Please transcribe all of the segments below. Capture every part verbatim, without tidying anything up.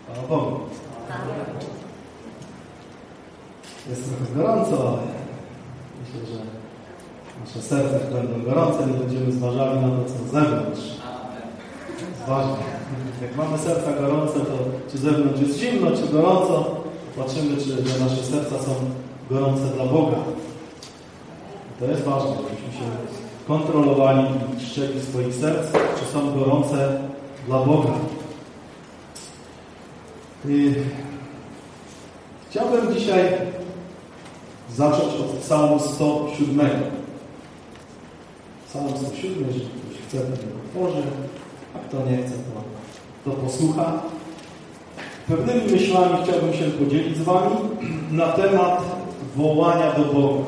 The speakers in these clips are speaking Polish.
Chwała Bogu. Jest trochę gorąco, ale myślę, że nasze serca będą gorące, nie będziemy zważali na to, co z zewnątrz. Jest ważne. Jak mamy serca gorące, to czy z zewnątrz jest zimno, czy gorąco, patrzymy, czy że nasze serca są gorące dla Boga. To jest ważne, żebyśmy się kontrolowali i strzegli swoich serc, czy są gorące dla Boga. I chciałbym dzisiaj zacząć od psalmu sto siedem. Psalm sto siedem, jeżeli ktoś chce, to go otworzy, a kto nie chce, to, to posłucha. Pewnymi myślami chciałbym się podzielić z Wami na temat wołania do Boga.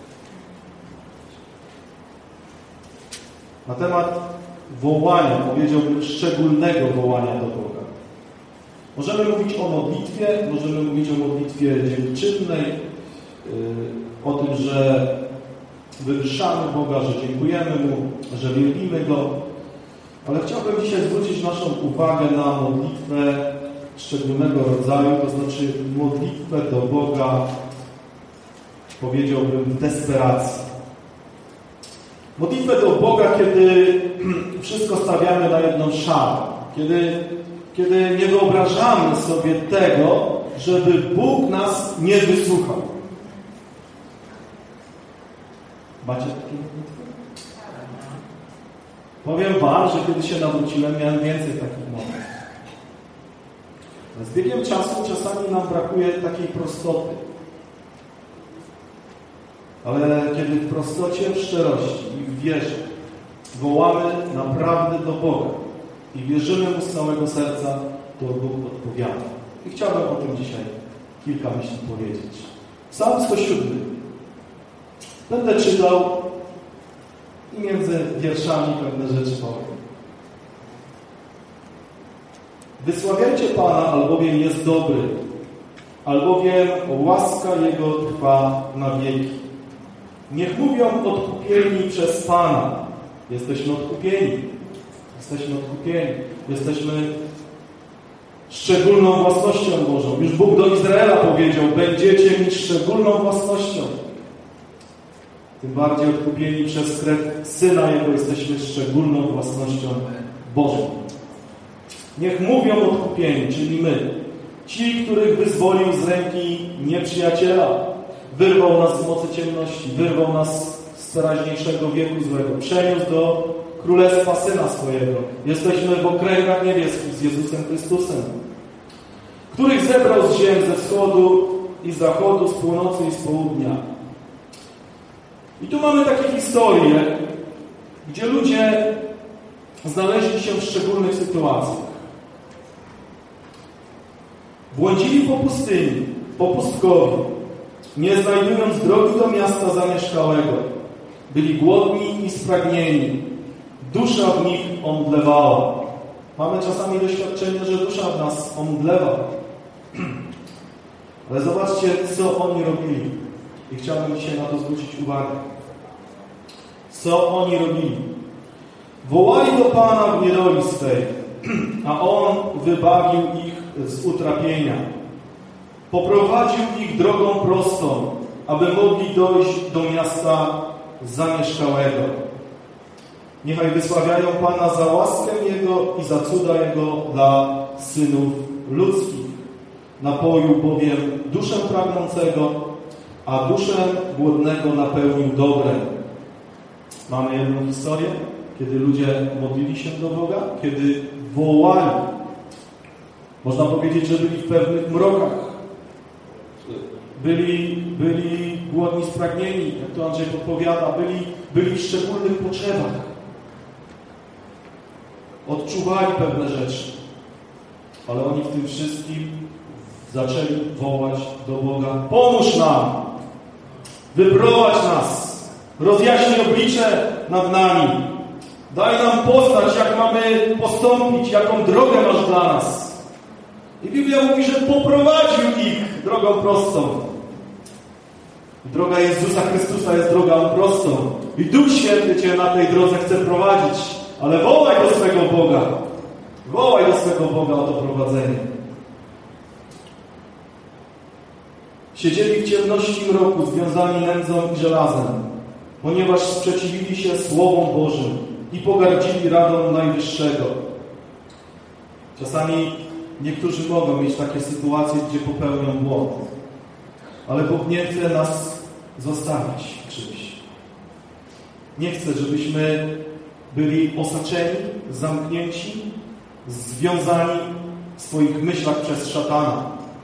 Na temat wołania, powiedziałbym szczególnego wołania do Boga. Możemy mówić o modlitwie, możemy mówić o modlitwie dziękczynnej, o tym, że wywyższamy Boga, że dziękujemy Mu, że wielbimy Go. Ale chciałbym dzisiaj zwrócić naszą uwagę na modlitwę szczególnego rodzaju, to znaczy modlitwę do Boga, powiedziałbym, w desperacji. Modlitwę do Boga, kiedy wszystko stawiamy na jedną szalę. Kiedy, kiedy nie wyobrażamy sobie tego, żeby Bóg nas nie wysłuchał. Macie takie modlitwy? Powiem Wam, że kiedy się nawróciłem, miałem więcej takich modlitw. Z biegiem czasu czasami nam brakuje takiej prostoty. Ale kiedy w prostocie, w szczerości i w wierze wołamy naprawdę do Boga i wierzymy Mu z całego serca, to Bóg odpowiada. I chciałbym o tym dzisiaj kilka myśli powiedzieć. Psalm sto siedem. Będę czytał i między wierszami pewne rzeczy powiem. Wysławiajcie Pana, albowiem jest dobry, albowiem łaska Jego trwa na wieki. Niech mówią odkupieni przez Pana. Jesteśmy odkupieni. Jesteśmy odkupieni. Jesteśmy szczególną własnością Bożą. Już Bóg do Izraela powiedział, będziecie mi szczególną własnością. Tym bardziej odkupieni przez krew Syna Jego jesteśmy szczególną własnością Bożą. Niech mówią odkupieni, czyli my. Ci, których wyzwolił z ręki nieprzyjaciela. Wyrwał nas z mocy ciemności, wyrwał nas z teraźniejszego wieku złego, przeniósł do królestwa Syna swojego. Jesteśmy w okręgach niebieskich z Jezusem Chrystusem, których zebrał z ziem ze wschodu i z zachodu, z północy i z południa. I tu mamy takie historie, gdzie ludzie znaleźli się w szczególnych sytuacjach. Błądzili po pustyni, po pustkowiu, nie znajdując drogi do miasta zamieszkałego. Byli głodni i spragnieni. Dusza w nich omdlewała. Mamy czasami doświadczenie, że dusza w nas omdlewa. Ale zobaczcie, co oni robili. I chciałbym dzisiaj na to zwrócić uwagę. Co oni robili? Wołali do Pana w niedoli swej, a On wybawił ich z utrapienia. Poprowadził ich drogą prostą, aby mogli dojść do miasta zamieszkałego. Niechaj wysławiają Pana za łaskę Jego i za cuda Jego dla synów ludzkich. Napoił bowiem duszę pragnącego, a duszę głodnego napełnił dobrem. Mamy jedną historię, kiedy ludzie modlili się do Boga, kiedy wołali. Można powiedzieć, że byli w pewnych mrokach. Byli, byli głodni, spragnieni, jak to Andrzej podpowiada, byli, byli w szczególnych potrzebach. Odczuwali pewne rzeczy. Ale oni w tym wszystkim zaczęli wołać do Boga: pomóż nam! Wyprowadź nas! Rozjaśnij oblicze nad nami! Daj nam poznać, jak mamy postąpić, jaką drogę masz dla nas. I Biblia mówi, że poprowadził ich drogą prostą. Droga Jezusa Chrystusa jest drogą prostą. I Duch Święty Cię na tej drodze chce prowadzić. Ale wołaj do swego Boga. Wołaj do swego Boga o to prowadzenie. Siedzieli w ciemności mroku, związani nędzą i żelazem, ponieważ sprzeciwili się Słowom Bożym i pogardzili radą Najwyższego. Czasami niektórzy mogą mieć takie sytuacje, gdzie popełnią błąd, ale Bóg nie chce nas zostawić w czymś. Nie chce, żebyśmy byli osaczeni, zamknięci, związani w swoich myślach przez szatana.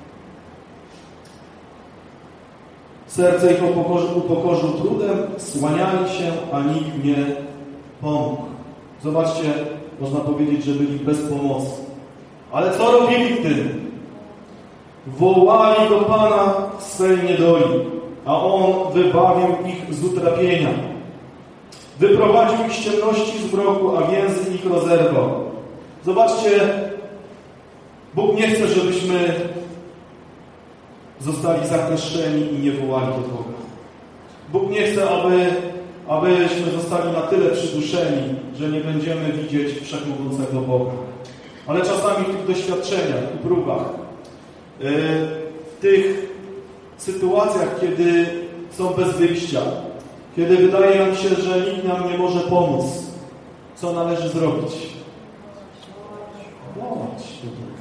Serce ich upokorzył, upokorzył trudem, słaniali się, a nikt nie pomógł. Zobaczcie, można powiedzieć, że byli bez pomocy. Ale co robili w tym? Wołali do Pana w swej niedoli, a On wybawił ich z utrapienia. Wyprowadził ich z ciemności, z mroku, a więzy ich rozerwał. Zobaczcie, Bóg nie chce, żebyśmy zostali zakleszczeni i nie wołali do Boga. Bóg nie chce, aby, abyśmy zostali na tyle przyduszeni, że nie będziemy widzieć wszechmogącego Boga. Ale czasami w tych doświadczeniach i próbach, w tych sytuacjach, kiedy są bez wyjścia, kiedy wydaje nam się, że nikt nam nie może pomóc, co należy zrobić? Wołać do Boga.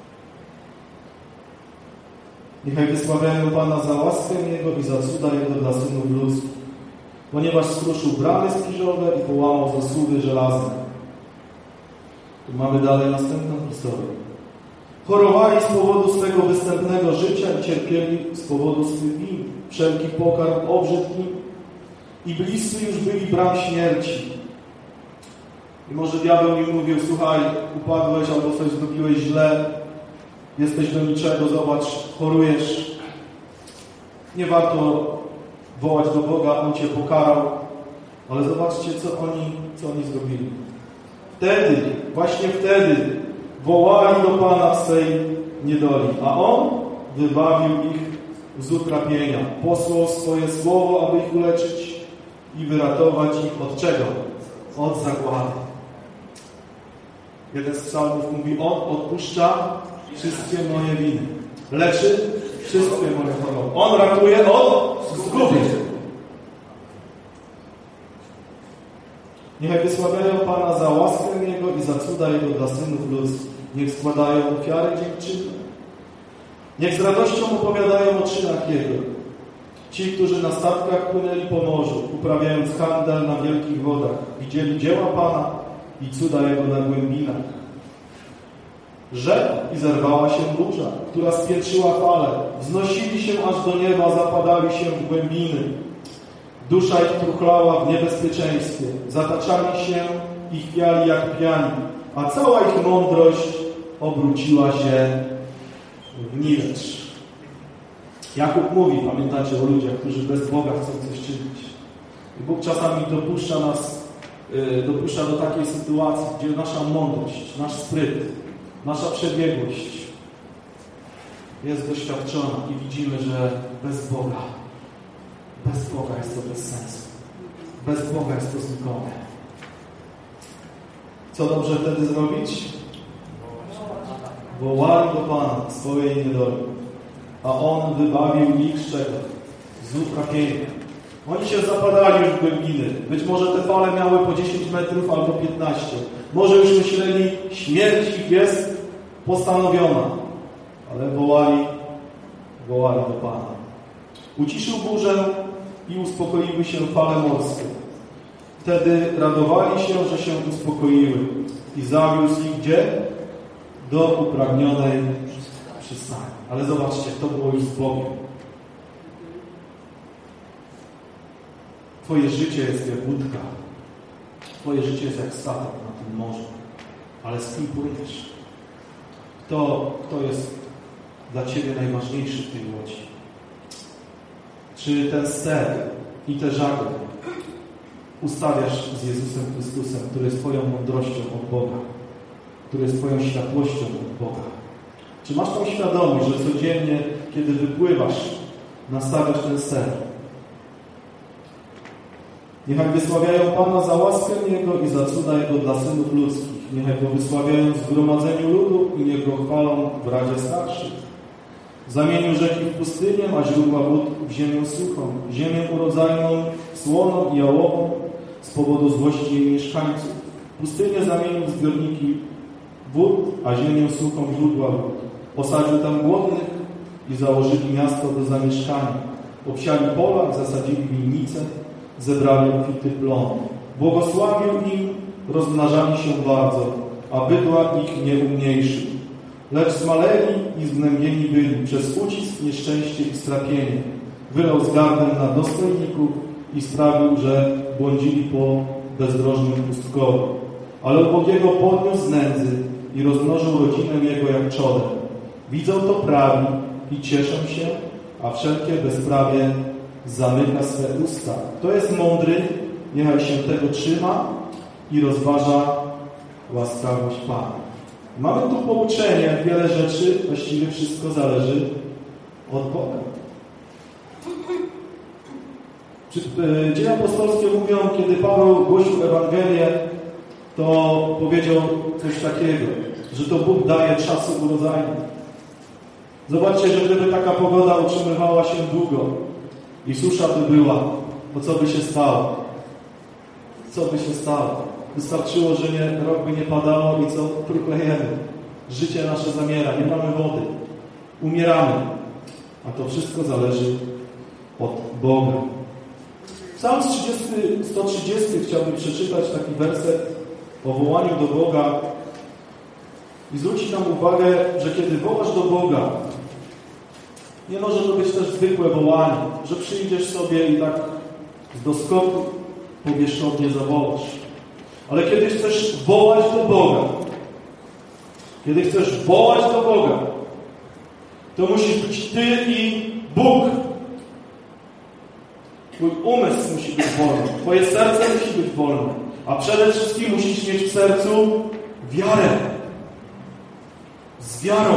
Niechaj wysławiają Pana za łaskę Jego i za cuda Jego dla synów ludzkich, ponieważ skruszył bramy spiżowe i połamał zasłudy żelazne. Tu mamy dalej następną historię. Chorowali z powodu swego występnego życia i cierpieli z powodu swych win. Wszelki pokarm obrzydł im i bliscy już byli bram śmierci. I może diabeł mi mówił: słuchaj, upadłeś albo coś zrobiłeś źle, jesteś do niczego, zobacz, chorujesz. Nie warto wołać do Boga, On cię pokarał. Ale zobaczcie, co oni, co oni zrobili. Wtedy, właśnie wtedy wołali do Pana w swej niedoli, a On wybawił ich z utrapienia. Posłał swoje słowo, aby ich uleczyć i wyratować ich od czego? Od zagłady. Jeden z psalmów mówi: On odpuszcza wszystkie moje winy. Leczy wszystkie moje choroby. On ratuje od zguby. Niechaj wysławiają Pana za łaskę Jego i za cuda Jego dla synów ludzkich. Niech składają ofiary dziękczynne. Niech z radością opowiadają o czynach Jego. Ci, którzy na statkach płynęli po morzu, uprawiając handel na wielkich wodach, widzieli dzieła Pana i cuda Jego na głębinach. Rzekł i zerwała się burza, która spiętrzyła fale. Wznosili się aż do nieba, zapadali się w głębiny. Dusza ich truchlała w niebezpieczeństwie. Zataczali się i chwiali jak pijani, a cała ich mądrość obróciła się w niwecz. Jakub mówi, pamiętacie o ludziach, którzy bez Boga chcą coś czynić. I Bóg czasami dopuszcza nas, yy, dopuszcza do takiej sytuacji, gdzie nasza mądrość, nasz spryt, nasza przebiegłość jest doświadczona i widzimy, że bez Boga, bez Boga jest to bez sensu. Bez Boga jest to znikome. Co dobrze wtedy zrobić? Wołali do Pana w swojej niedoli, a On wybawił ich z czego? Z utrapienia. Oni się zapadali już w głębiny. Być może te fale miały po dziesięć metrów albo piętnaście. Może już myśleli, śmierć ich jest postanowiona. Ale wołali, wołali do Pana. Uciszył burzę i uspokoiły się fale morskie. Wtedy radowali się, że się uspokoiły i zawiózł ich gdzie? Do upragnionej przystani. Ale zobaczcie, to było już z Bogiem. Twoje życie jest jak łódka. Twoje życie jest jak statek na tym morzu. Ale z kim płyniesz? Kto, kto jest dla Ciebie najważniejszy w tej łodzi? Czy ten ster i te żagle ustawiasz z Jezusem Chrystusem, który jest Twoją mądrością od Boga, który jest Twoją światłością od Boga? Czy masz tą świadomość, że codziennie, kiedy wypływasz, nastawiasz ten ster? Niechaj wysławiają Pana za łaskę Jego i za cuda Jego dla synów ludzkich. Niechaj Go wysławiają w zgromadzeniu ludu i niech Go chwalą w Radzie Starszych. Zamienił rzeki w pustynię, a źródła wód w ziemię suchą, ziemię urodzajną, słoną i jałową z powodu złości jej mieszkańców. Pustynię zamienił w zbiorniki wód, a ziemię suchą w źródła wód. Posadził tam głodnych i założyli miasto do zamieszkania. Obsiali pola, zasadzili winnice, zebrali obfity plon. Błogosławił im, rozmnażali się bardzo, a bydła ich nie umniejszył. Lecz zmaleli i zgnębieni byli przez ucisk, nieszczęście i strapienie. Wylał względem na dostojników i sprawił, że błądzili po bezdrożnym pustkowiu. Ale ubogiego podniósł z nędzy i rozmnożył rodzinę jego jak trzodem. Widzą to prawi i cieszą się, a wszelkie bezprawie zamyka swe usta. Kto jest mądry, niechaj się tego trzyma i rozważa łaskawość Pana. Mamy tu pouczenie, jak wiele rzeczy, właściwie wszystko zależy od Boga. Dzieje apostolskie mówią, kiedy Paweł głosił Ewangelię, to powiedział coś takiego, że to Bóg daje czasy urodzajne. Zobaczcie, że gdyby taka pogoda utrzymywała się długo i susza by była, to co by się stało? Co by się stało? Wystarczyło, że nie, rok by nie padało i co? Truchlejemy. Życie nasze zamiera, nie mamy wody. Umieramy. A to wszystko zależy od Boga. Psalm sto trzydziesty chciałbym przeczytać taki werset o wołaniu do Boga i zwrócić nam uwagę, że kiedy wołasz do Boga, nie może to być też zwykłe wołanie, że przyjdziesz sobie i tak z doskoku powierzchownie zawołasz. Ale kiedy chcesz wołać do Boga, kiedy chcesz wołać do Boga, to musisz być Ty i Bóg. Twój umysł musi być wolny, Twoje serce musi być wolne, a przede wszystkim musisz mieć w sercu wiarę. Z wiarą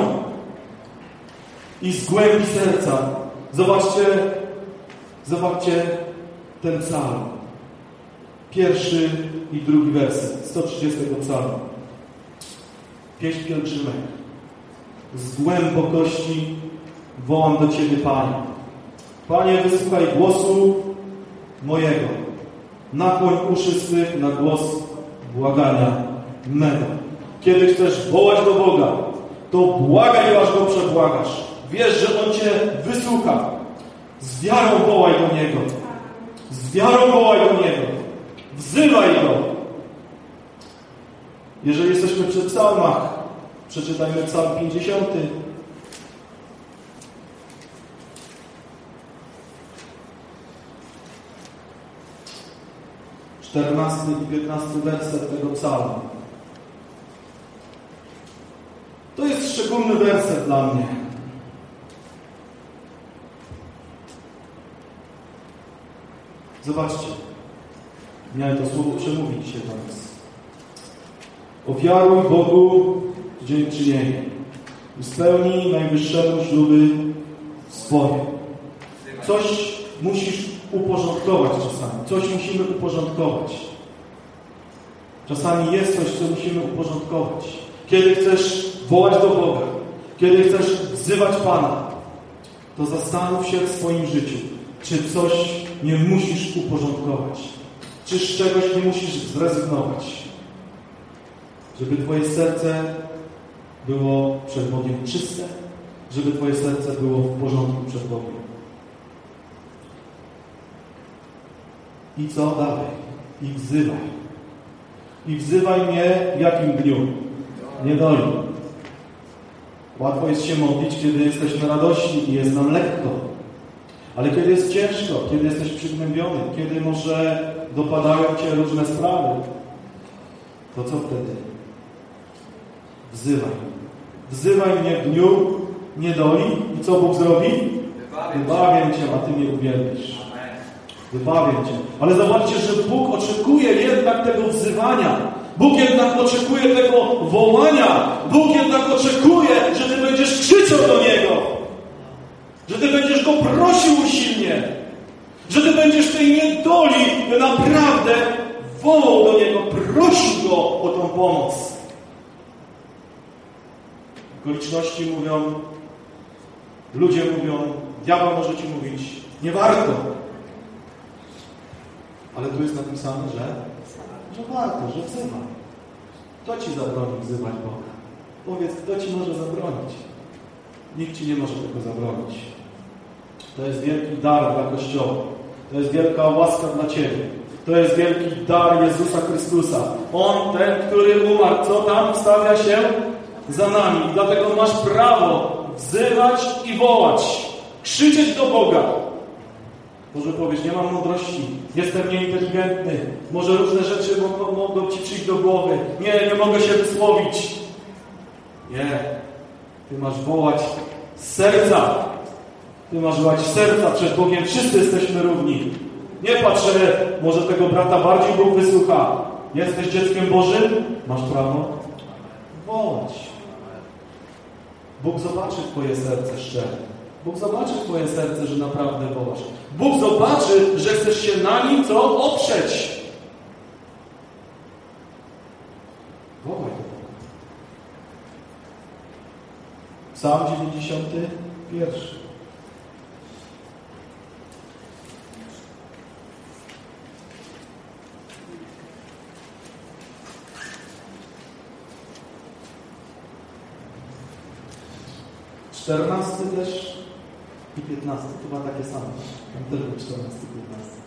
i z głębi serca. Zobaczcie, zobaczcie ten psalm. Pierwszy i drugi werset sto trzydziestego psalmu. Pieśń pielgrzymek. Z głębokości wołam do Ciebie, Panie. Panie, wysłuchaj głosu mojego. Nakłoń uszy swych na głos błagania mego. Kiedy chcesz wołać do Boga, to błagaj, aż Go przebłagasz. Wiesz, że On Cię wysłucha. Z wiarą wołaj do Niego. Z wiarą wołaj do Niego. Wzywaj Go. Jeżeli jesteśmy przy psalmach, przeczytajmy psalm pięćdziesiąty. czternasty i piętnasty werset tego psalmu. To jest szczególny werset dla mnie. Zobaczcie. Miałem to słowo przemówić się do nas. Ofiaruj Bogu dziękczynienie i spełnij najwyższemu śluby swoje. Coś musisz uporządkować czasami. Coś musimy uporządkować. Czasami jest coś, co musimy uporządkować. Kiedy chcesz wołać do Boga, kiedy chcesz wzywać Pana, to zastanów się w swoim życiu, czy coś nie musisz uporządkować. Czy z czegoś nie musisz zrezygnować. Żeby Twoje serce było przed Bogiem czyste, żeby Twoje serce było w porządku przed Bogiem. I co dalej? I wzywaj. I wzywaj mnie w jakim dniu? Niedoli. Łatwo jest się modlić, kiedy jesteśmy radośni i jest nam lekko. Ale kiedy jest ciężko, kiedy jesteś przygnębiony, kiedy może dopadają Cię różne sprawy, to co wtedy? Wzywaj. Wzywaj mnie w dniu niedoli i co Bóg zrobi? Wybawię Cię, a Ty mnie uwielbisz. Wybawię Cię. Ale zobaczcie, że Bóg oczekuje jednak tego wzywania. Bóg jednak oczekuje tego wołania. Bóg jednak oczekuje, że Ty będziesz krzyczał do Niego. Że Ty będziesz Go prosił usilnie. Że Ty będziesz tej niedoli naprawdę wołał do Niego, prosił Go o tą pomoc. Okoliczności mówią, Ludzie mówią, diabeł może ci mówić, nie warto. Ale tu jest napisane, że, że warto, że wzywa. Kto ci zabroni wzywać Boga? Powiedz, kto ci może zabronić? Nikt ci nie może tego zabronić. To jest wielki dar dla Kościoła. To jest wielka łaska dla Ciebie. To jest wielki dar Jezusa Chrystusa. On, ten, który umarł, co tam stawia się za nami. I dlatego masz prawo wzywać i wołać. Krzyczeć do Boga. Może powiesz, nie mam mądrości, jestem nieinteligentny, może różne rzeczy mogą, mogą Ci przyjść do głowy. Nie, nie mogę się wysłowić. Nie. Ty masz wołać z serca. Ty masz wołać z serca przed Bogiem. Wszyscy jesteśmy równi. Nie patrz, że może tego brata bardziej Bóg wysłucha. Jesteś dzieckiem Bożym? Masz prawo wołać. Bóg zobaczy Twoje serce szczere. Bóg zobaczy Twoje serce, że naprawdę wołasz. Bóg zobaczy, że chcesz się na Nim co? Oprzeć. Wołaj do Boga. Psalm dziewięćdziesiąty pierwszy. Czternasty też i piętnasty. Chyba takie same. Tam też był czternasty i piętnasty.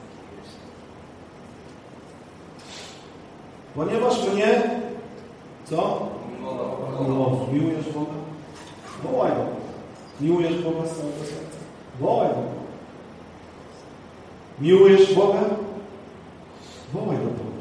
Ponieważ mnie co? Miłość. Miłujesz Boga? Wołaj Boga. Miłujesz Boga z całego serca? Wołaj Boga. Miłujesz Boga? Wołaj do Boga.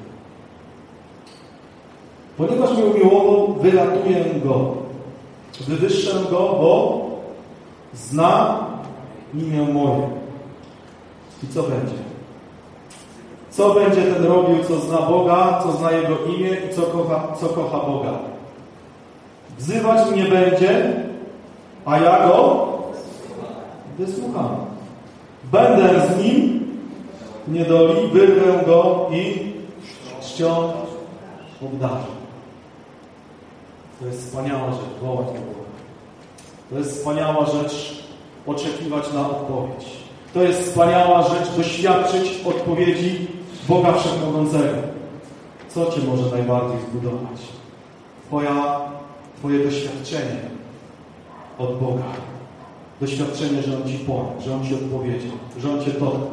Ponieważ mnie umiłował, wyratuję Go. Wywyższę Go, bo zna imię moje. I co będzie? Co będzie ten robił, co zna Boga, co zna Jego imię i co kocha, co kocha Boga? Wzywać mnie będzie, a ja Go wysłucham. Będę z Nim w niedoli, wyrwę Go i czcią obdarzę. To jest wspaniała rzecz, wołać do Boga. To jest wspaniała rzecz, oczekiwać na odpowiedź. To jest wspaniała rzecz, doświadczyć odpowiedzi Boga Wszechmogącego. Co Cię może najbardziej zbudować? Twoja, Twoje doświadczenie od Boga. Doświadczenie, że On Ci pomógł, że On Ci odpowiedział, że On Cię dotknął.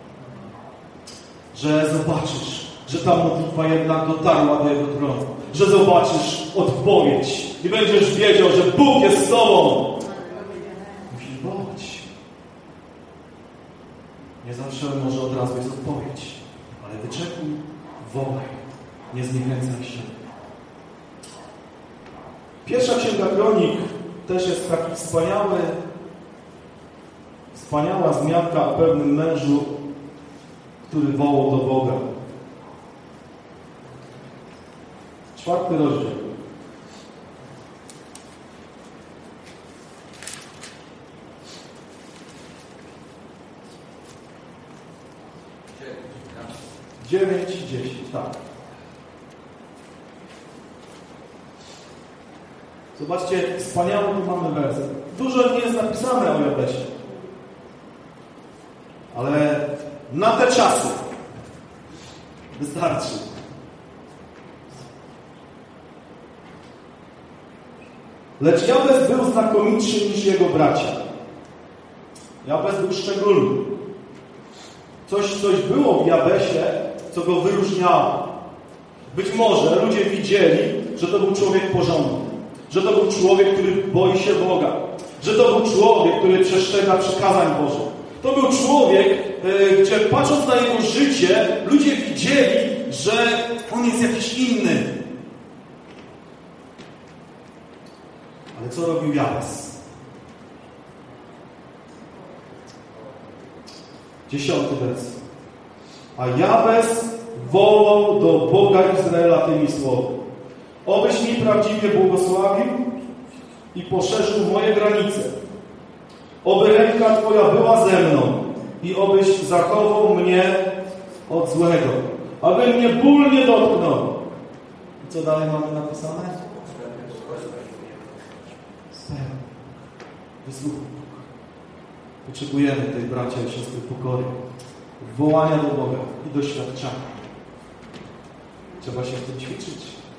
Że zobaczysz, że ta modlitwa jednak dotarła do Jego tronu. Że zobaczysz odpowiedź i będziesz wiedział, że Bóg jest z Tobą. Musisz wołać. Nie zawsze może od razu jest odpowiedź, ale wyczekuj, wołaj. Nie zniechęcaj się. Pierwsza Księga Kronik też jest taki wspaniały, wspaniała wzmianka o pewnym mężu, który wołał do Boga. Czwarty rozdział. Dziewięć i dziesięć, tak. Zobaczcie, wspaniały tu mamy werset. Dużo nie jest napisane o Jabesie. Ale na te czasy wystarczy. Lecz Jabez był znakomitszy niż jego bracia. Jabez był szczególny. Coś, coś było w Jabesie, co go wyróżniało. Być może ludzie widzieli, że to był człowiek porządny. Że to był człowiek, który boi się Boga. Że to był człowiek, który przestrzega przykazań Bożych. To był człowiek, yy, gdzie patrząc na jego życie, ludzie widzieli, że on jest jakiś inny. Ale co robił Jabez? Dziesiąty werset. A Jabez wołał do Boga Izraela tymi słowy. Obyś mi prawdziwie błogosławił i poszerzył moje granice. Oby ręka Twoja była ze mną i obyś zachował mnie od złego. Aby mnie ból nie dotknął. I co dalej mamy napisane? Wysłuchaj. Potrzebujemy tej, bracia i siostry, pokory, wołania do Boga i doświadczenia. Trzeba się w tym ćwiczyć.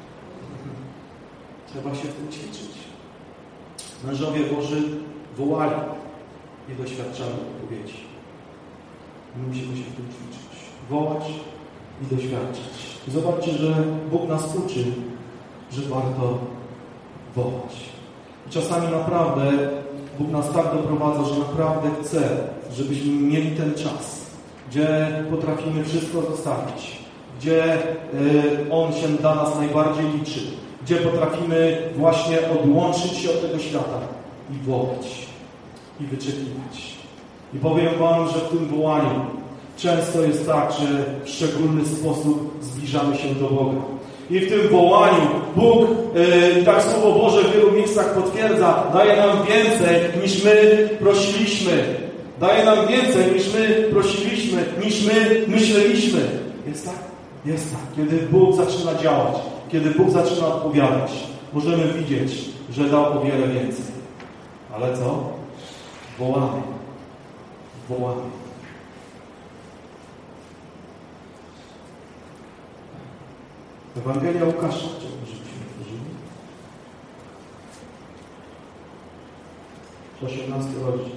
Trzeba się w tym ćwiczyć. Mężowie Boży wołali i doświadczali odpowiedzi. My musimy się w tym ćwiczyć. Wołać i doświadczać. I zobaczcie, że Bóg nas uczy, że warto wołać. I czasami naprawdę Bóg nas tak doprowadza, że naprawdę chce, żebyśmy mieli ten czas, gdzie potrafimy wszystko zostawić, gdzie y, On się dla nas najbardziej liczy, gdzie potrafimy właśnie odłączyć się od tego świata i wołać, i wyczekiwać. I powiem Wam, że w tym wołaniu często jest tak, że w szczególny sposób zbliżamy się do Boga. I w tym wołaniu Bóg, yy, tak Słowo Boże w wielu miejscach potwierdza, daje nam więcej niż my prosiliśmy. Daje nam więcej niż my prosiliśmy, niż my myśleliśmy. Jest tak? Jest tak. Kiedy Bóg zaczyna działać, kiedy Bóg zaczyna odpowiadać, możemy widzieć, że dał o wiele więcej. Ale co? Wołamy. Wołamy. Ewangelia Łukasza, chciałbym, żebyśmy otworzyli. osiemnasty rozdział.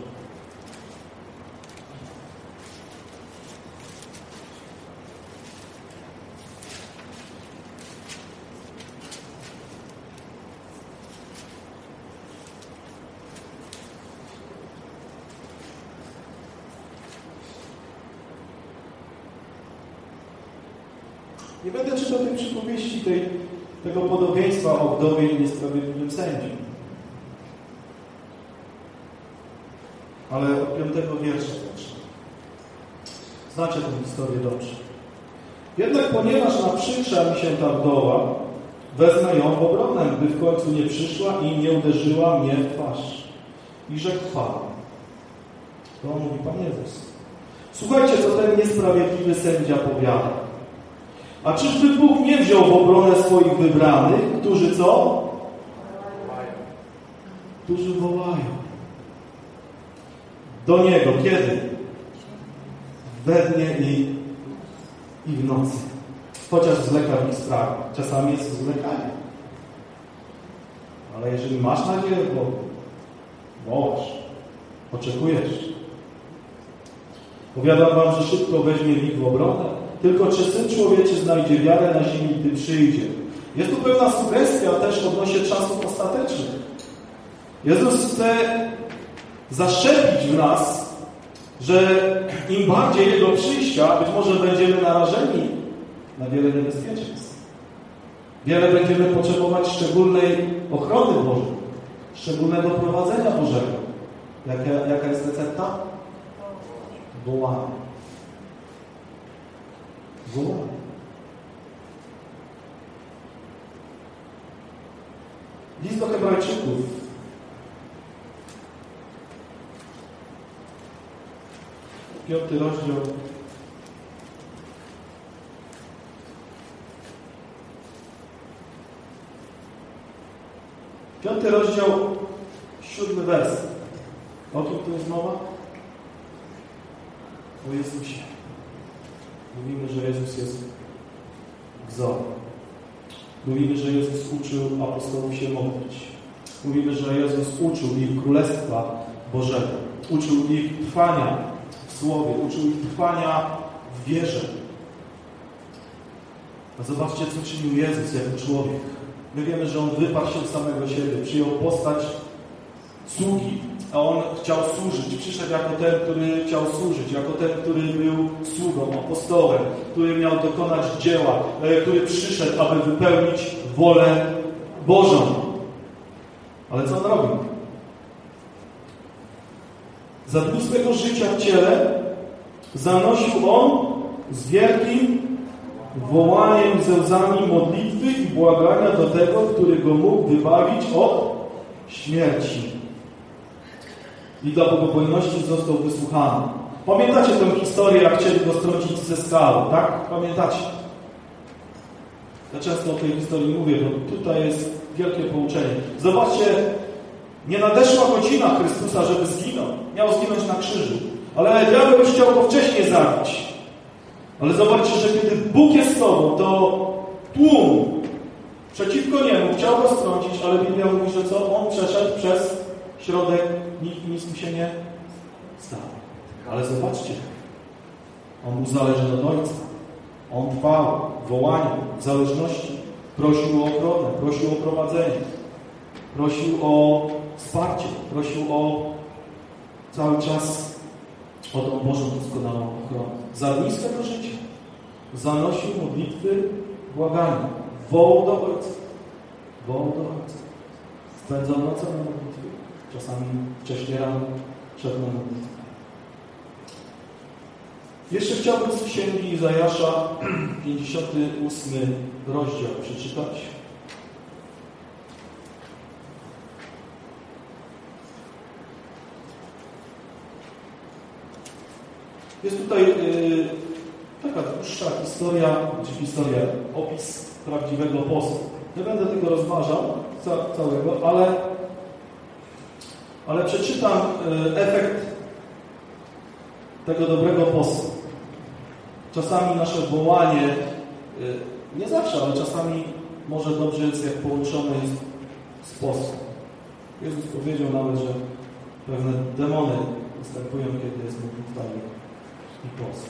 Nie będę czytał tej przypowieści, tej, tego podobieństwa o wdowie i niesprawiedliwym sędzi. Ale od piątego wiersza zacznę. Znacie tę historię dobrze. Jednak ponieważ naprzykrza mi się ta wdowa, wezmę ją w obronę, by w końcu nie przyszła i nie uderzyła mnie w twarz. I rzekł Pan. To mówi Pan Jezus. Słuchajcie, co ten niesprawiedliwy sędzia powiada. A czyżby Bóg nie wziął w obronę swoich wybranych, którzy co? Którzy wołają. Do Niego. Kiedy? We dnie i, i w nocy. Chociaż zwleka w ich sprawie. Czasami jest zwlekanie. Ale jeżeli masz nadzieję w Bogu, wołasz, oczekujesz. Powiadam Wam, że szybko weźmie ich w obronę. Tylko czy Syn Człowieczy znajdzie wiarę na ziemi, gdy przyjdzie? Jest tu pewna sugestia też odnośnie czasów ostatecznych. Jezus chce zaszczepić w nas, że im bardziej Jego przyjścia, być może będziemy narażeni na wiele niebezpieczeństw. Wiele będziemy potrzebować szczególnej ochrony Bożej, szczególnego prowadzenia Bożego. Jaka, jaka jest recepta? Wołanie. Wołanie. List do Hebrajczyków. Piąty rozdział. Piąty rozdział, siódmy werset. O kim tu jest mowa? O Jezusie. Mówimy, że Jezus jest wzorem. Mówimy, że Jezus uczył apostołów się modlić. Mówimy, że Jezus uczył ich Królestwa Bożego. Uczył ich trwania w Słowie. Uczył ich trwania w wierze. A zobaczcie, co czynił Jezus jako człowiek. My wiemy, że On wyparł się z samego siebie. Przyjął postać sługi. A On chciał służyć. Przyszedł jako ten, który chciał służyć. Jako ten, który był sługą, apostołem. Który miał dokonać dzieła. Który przyszedł, aby wypełnić wolę Bożą. Ale co On robił? Za dni swego życia w ciele zanosił On z wielkim wołaniem, ze łzami modlitwy i błagania do tego, który Go mógł wybawić od śmierci. I dla bogobojności został wysłuchany. Pamiętacie tę historię, jak chcieli Go strącić ze skały, tak? Pamiętacie? Ja często o tej historii mówię, bo tutaj jest wielkie pouczenie. Zobaczcie, Nie nadeszła godzina Chrystusa, żeby zginął. Miał zginąć na krzyżu. Ale diabeł już chciał go wcześniej zabić. Ale zobaczcie, że kiedy Bóg jest z tobą, to tłum przeciwko niemu chciał go strącić, ale Biblia mówi, że co? On przeszedł przez środek, nikt nic mu się nie stało. Ale zobaczcie, on uzależniony od Ojca. On trwał w wołaniu, w zależności. Prosił o ochronę, prosił o prowadzenie. Prosił o wsparcie, prosił o cały czas o tą Bożą doskonałą ochronę. Za dni swego życia zanosił modlitwy, błagania. Wołał do Ojca. Wołał do Ojca. Spędzał noce na modlitwie. Czasami wcześniej rano szedł na modlitwę. Jeszcze chciałbym z Księgi Izajasza pięćdziesiąty ósmy rozdział przeczytać. Jest tutaj yy, taka dłuższa historia, czy historia, opis prawdziwego postu. Nie będę tego rozważał ca, całego, ale, ale przeczytam yy, efekt tego dobrego postu. Czasami nasze wołanie, yy, nie zawsze, ale czasami może dobrze jest, jak połączone jest z postem. Jezus powiedział nawet, że pewne demony występują, kiedy jest modlitwa i post.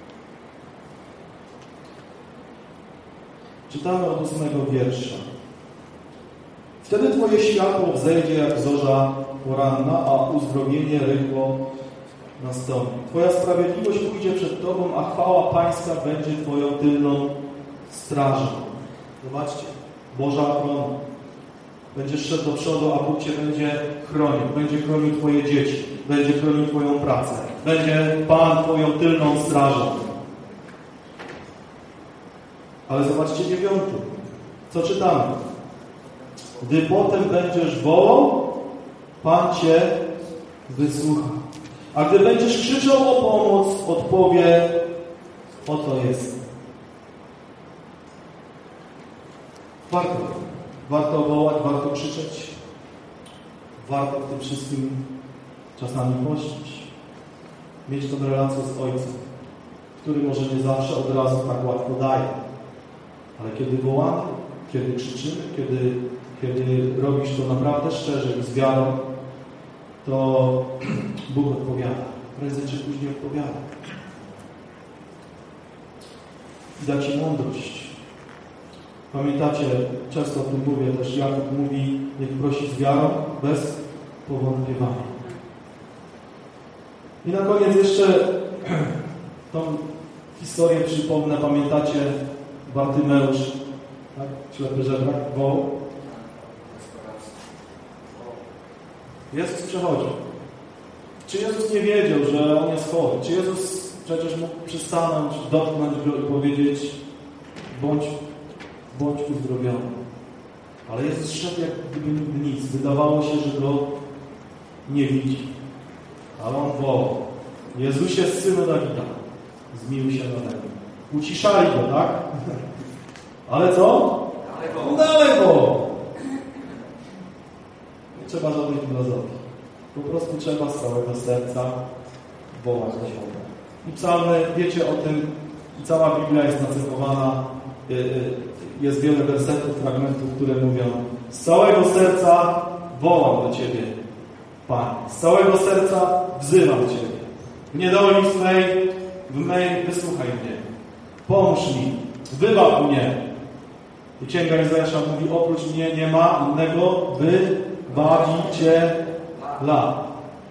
Czytamy od ósmego wiersza. Wtedy Twoje światło wzejdzie jak zorza poranna, a uzdrowienie rychło nastąpi. Twoja sprawiedliwość pójdzie przed Tobą, a chwała Pańska będzie Twoją tylną strażą. Zobaczcie, Boża ochrona. Będziesz szedł do przodu, a Bóg Cię będzie chronił. Będzie chronił Twoje dzieci. Będzie chronił Twoją pracę. Będzie Pan Twoją tylną strażą. Ale zobaczcie dziewiąty. Co czytamy? Gdy potem będziesz wołał, Pan Cię wysłucha. A gdy będziesz krzyczał o pomoc, odpowie, oto jest. Warto. Warto wołać, warto krzyczeć. Warto w tym wszystkim czasami pościć. Mieć tę relację z Ojcem, który może nie zawsze od razu tak łatwo daje. Ale kiedy wołamy, kiedy krzyczymy, kiedy, kiedy robisz to naprawdę szczerze i z wiarą, to Bóg odpowiada. Prędzej czy później odpowiada. I da Ci mądrość. Pamiętacie, często o tym mówię też, Jakub mówi, niech prosi z wiarą, bez powątpiewania. I na koniec jeszcze tą historię przypomnę. Pamiętacie Bartymeusz, tak? Ślepy żebrak, wołał. Jezus przechodził. Czy Jezus nie wiedział, że on jest chory? Czy Jezus przecież mógł przystanąć, dotknąć go i powiedzieć, bądź, bądź uzdrowiony. Ale Jezus szedł jak gdyby nigdy nic. Wydawało się, że go nie widzi. Ale on wołał: Jezusie, Synu Dawida, zmiłuj się nade mną. Uciszali go, tak? Ale co? Dalej wołał. Nie trzeba żadnej filozofii. Po prostu trzeba z całego serca wołać do Boga. I psalmy, wiecie o tym, i cała Biblia jest nacechowana, jest wiele wersetów, fragmentów, które mówią: z całego serca wołam do Ciebie, Panie. Z całego serca wzywam Ciebie. W niedoli swej, w mej wysłuchaj mnie. Pomóż mi, wybaw mnie. I Księga Izajasza mówi: oprócz mnie nie ma innego wybawiciela.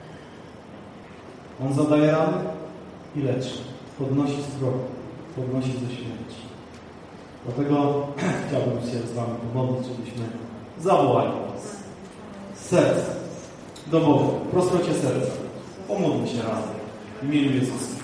On zadaje rany i leczy. Podnosi z grobu, podnosi ze śmierci. Dlatego chciałbym się z Wami pomodlić, żebyśmy zawołali Was z serca do Boga, w prostocie serca. Pomódlmy się razem w imieniu Jezusa.